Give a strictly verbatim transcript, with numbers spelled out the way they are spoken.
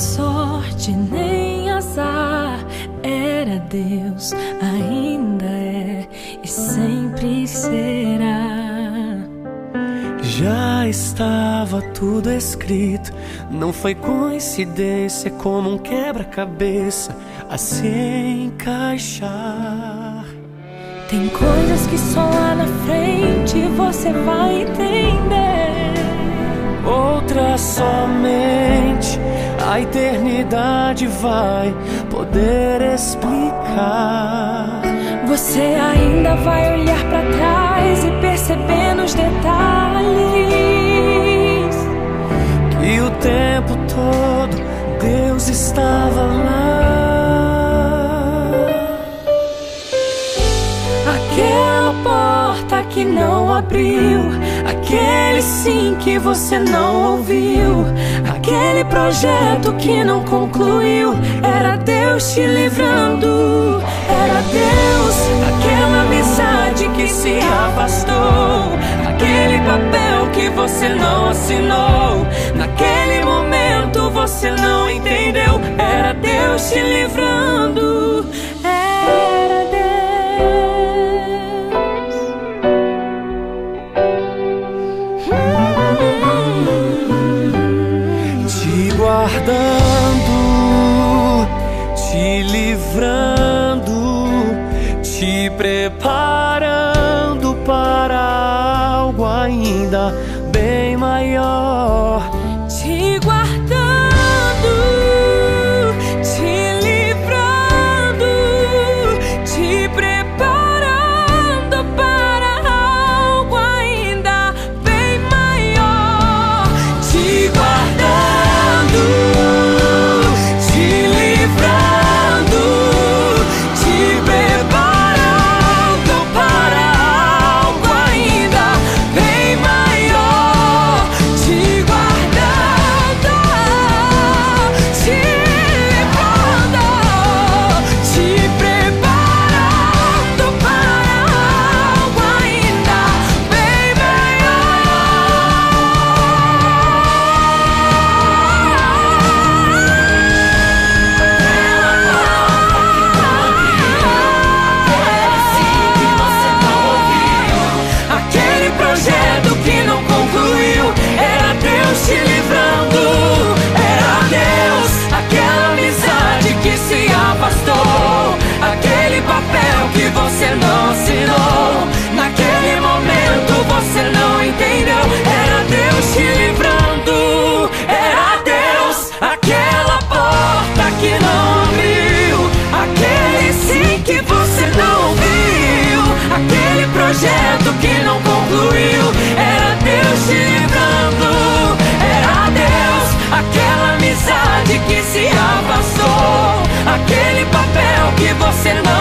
sorte nem azar, era Deus, ainda é e sempre será. Já estava tudo escrito, não foi coincidência, como um quebra-cabeça a se encaixar. Tem coisas que só lá na frente você vai entender, outras somente a eternidade vai poder explicar. Você ainda vai olhar pra trás e perceber nos detalhes que o tempo todo Deus estava lá. Aquela porta que não abriu, aquele sim que você não ouviu, aquele projeto que não concluiu, era Deus te livrando. Era Deus, aquela amizade que se afastou, aquele papel que você não assinou, naquele momento você não entendeu. Era Deus te livrando. Era Deus hum. Te guardando, te livrando, te preparando para algo ainda bem maior. Te guardando, te livrando, te preparando para algo ainda bem maior. Te guardando, te livrando, te preparando para algo ainda bem maior. Te guardando, te livrando, te preparando para algo ainda bem aquele projeto que não concluiu, era Deus te livrando. Era Deus, aquela amizade que se afastou, aquele papel que você não assinou, naquele momento você não entendeu. Era Deus te livrando. Era Deus, aquela porta que não abriu, aquele sim que você não viu, aquele projeto que não concluiu, era Deus te livrando. Era Deus, aquela amizade que se afastou, aquele papel que você não